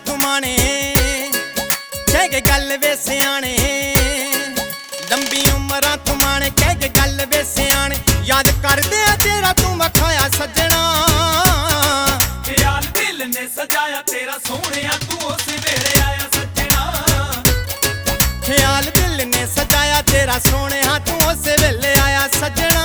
ਤੂੰ ਮਾਣੇ ਕਹਿ ਕੇ ਗੱਲ ਵੇ ਸਿਆਣੇ ਲੰਬੀ ਉਮਰਾਂ ਤੂੰ ਮਾਣੇ ਕਹਿ ਕੇ ਗੱਲ ਵੇ ਸਿਆਣੇ ਯਾਦ ਕਰਦੇ ਆ ਤੇਰਾ ਤੂੰ ਮਖਾਇਆ ਸੱਜਣਾ ਖਿਆਲ ਦਿਲ ਨੇ ਸਜਾਇਆ ਤੇਰਾ ਸੋਹਣਿਆ ਤੂੰ ਉਸ ਵੇਲੇ ਆਇਆ ਸੱਜਣਾ ਖਿਆਲ ਦਿਲ ਨੇ ਸਜਾਇਆ ਤੇਰਾ ਸੋਹਣਿਆ ਤੂੰ ਉਸ ਵੇਲੇ ਆਇਆ ਸੱਜਣਾ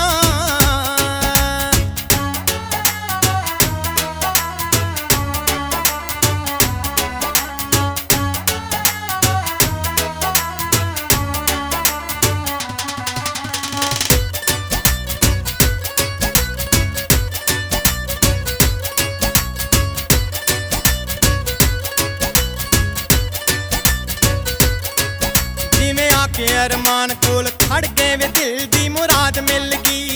के अरमान कोल खड़ गए वे दिल दी मुराद मिल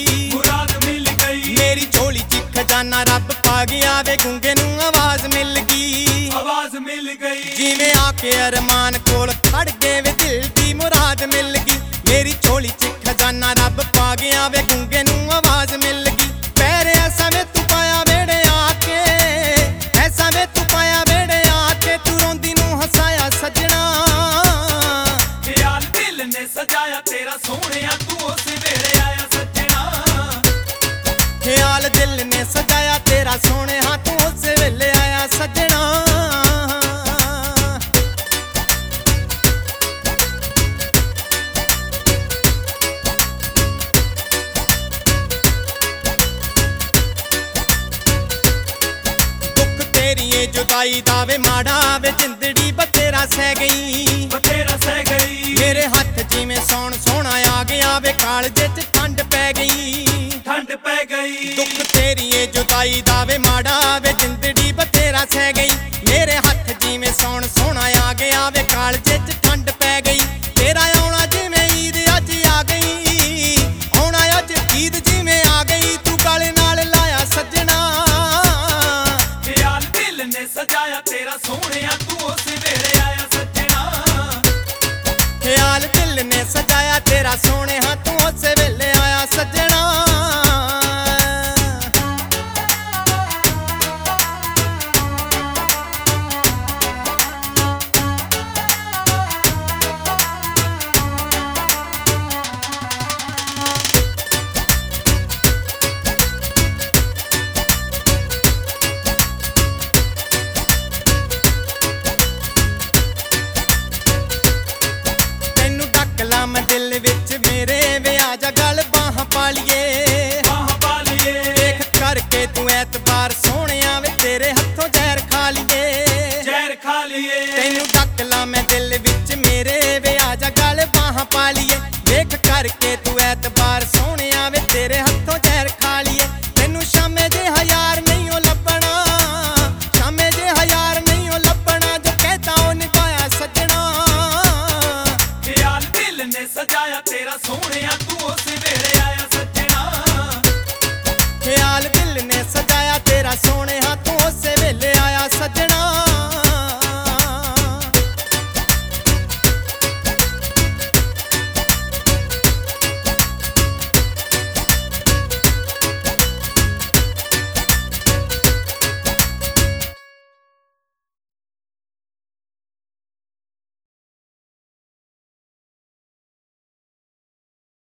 गई मेरी झोली च खजाना रब पा गया वे गूंगे नू आवाज मिल गई जिवें आके अरमान कोल खड़ गए वे दिल दी मुराद मिल गई मेरी झोली च खजाना रब पा गया वे गूंगे नू आवाज मिल गई पैर ऐसा में तू पाया वेड़े आके ऐसा में तू पाया वेड़े आके तू रोंदी नू हसाया सजना सजाया तेरा सोहणिया तू उस वेले आया सजना ख्याल दिल ने सजाया तेरा सोहणिया तू उस वेले आया सजना दुख तेरी ये जुदाई दा वे माड़ा वे जिंदड़ी बतेरा सह गई मेरे हाथ जिवें सौण सोहना आ गया वे कालजे च ठंड पै गई दुख तेरी ये जुदाई दा वे माड़ा वे जिंदड़ी बतेरा सह गई मेरे हाथ जिवें सौण सोहना आ गया वे कालजे च ठंड पै गई तेरा आउणा जिवें ईद अज आ गई आउणा अज ईद जिवें आ गई तू गल नाल लाया सजना ख्याल दिल ने सजाया तेरा सोहणिया तू उस वेले आया सजना ख्याल दिल ने सजाया तेरा सोहणिया तू उस वेले आया सजना मैं दिल विच मेरे वे आजा गल बाह पालिए देख करके तू एतबार सोहणिया वे तेरे हथों जहर खा लिए तेनू ढक ला मैं दिल विच मेरे वे आजा गल बाह पालिए देख करके तू एतबार सोहणिया वे तेरे हथों जहर खा लिए तेनू शामे जे हयार नहीं ओ लभना शामे जे हयार नहीं ओ लभना जो कहता ओ निभाया सजना सजाया तेरा सोहणिया